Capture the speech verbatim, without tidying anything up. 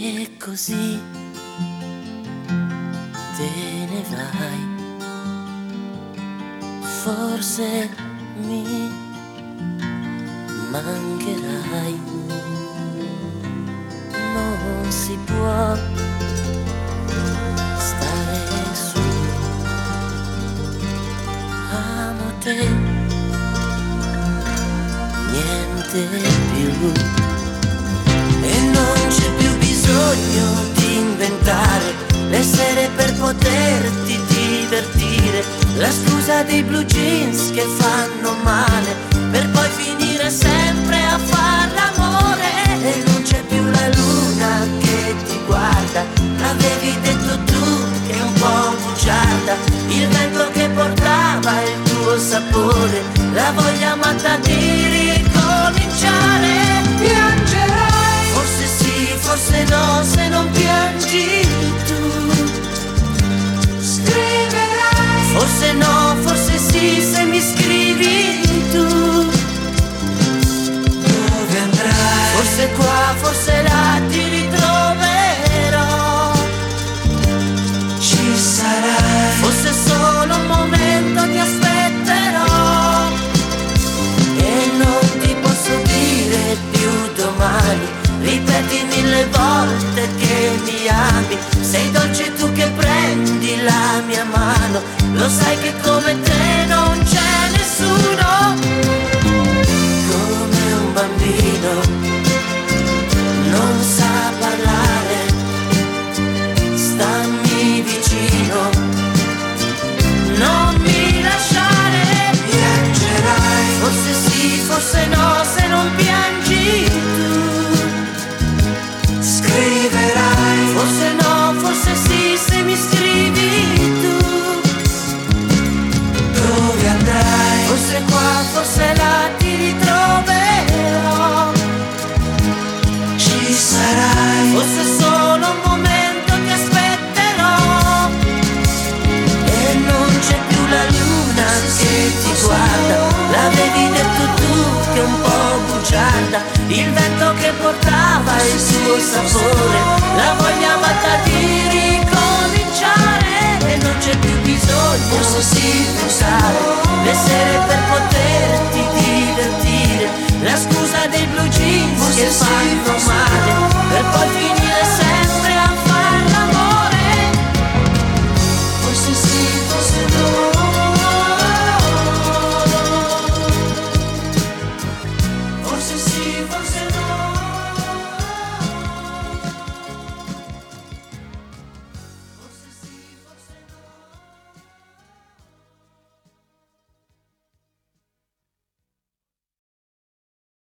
E così te ne vai, forse mi mancherai, non si può stare su, amo te, niente più, e non c'è più bisogno di inventare le sere per poterti divertire, la scusa dei blue jeans che fanno male per poi finire sempre a far l'amore. E non c'è più la luna che ti guarda, l'avevi detto tu che è un po' bugiarda, il vento che portava il tuo sapore, la voglia matta di ricominciare. Piangerai, forse sì, forse no, se non piangi tu. Scriverai, forse no, forse sì, se mi scrivi tu. Dove andrai? Forse qua, forse là, ti ritroverò. Ci sarai, forse solo un momento ti aspetterò. E non ti posso dire più domani, ripeti mille volte che mi ami, sei dolce tu che prendi la mia mano, lo sai che come te non c'è nessuno. Come un bambino non sa parlare, stammi vicino, non mi lasciare. Piangerai, forse sì, forse no, se non piangi tu. Scriverai, forse no, forse sì, se mi scrivi tu. Dove andrai? Forse qua, forse là, ti ritroverò. Ci sarai, forse solo un momento ti aspetterò. E non c'è più la luna che ti guarda, l'avevi detto tu che è un po' bugiarda, il vento che portava il suo sapore, la voglia matta di ricominciare. E non c'è più bisogno di pensare le sere per poterti divertire, la scusa dei blue jeans che fanno male per poi finire sempre a far l'amore. Forse sì, forse no, forse sì, forse no.